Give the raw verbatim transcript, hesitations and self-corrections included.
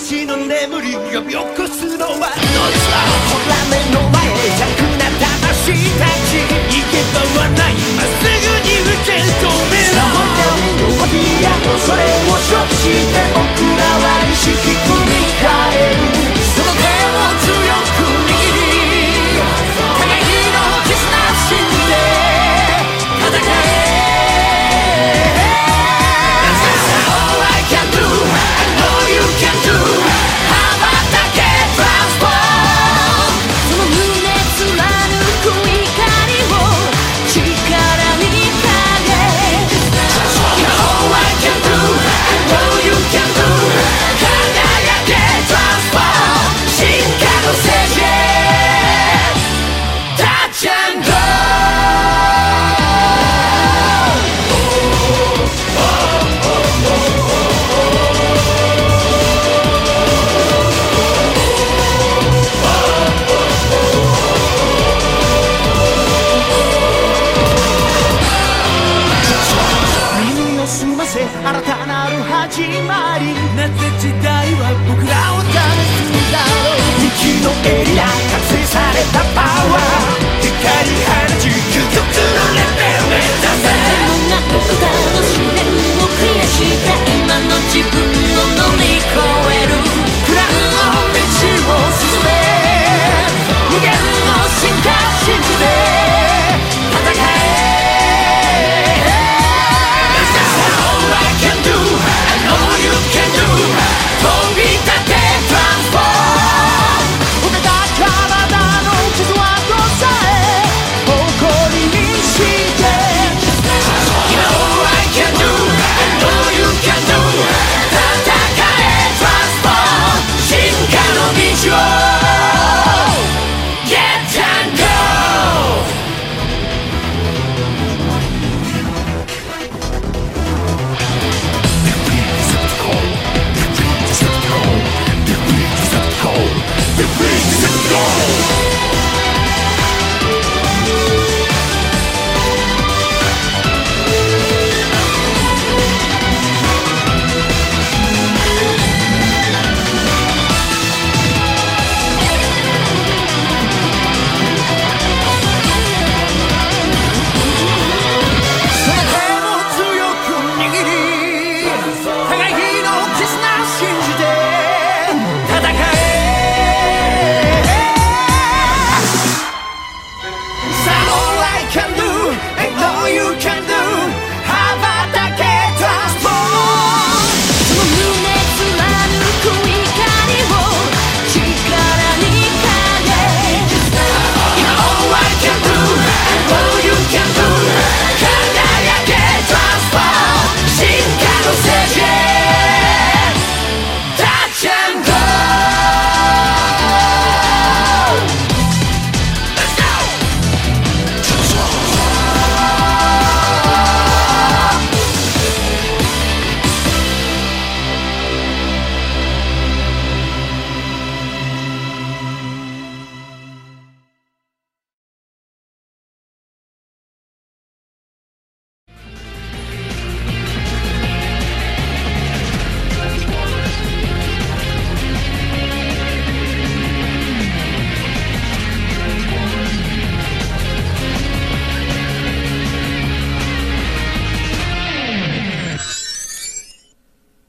私の眠りを呼び起こすのはノイズだ。ほら目の前弱な魂たち、行け場はないまっすぐに受け止めろ。弱気やそれを承知して僕らは意識組み替える。その手を強く握り互いの絆信じて戦え。新たなる始まり、なぜ時代は僕らを試すんだろう。道のエリア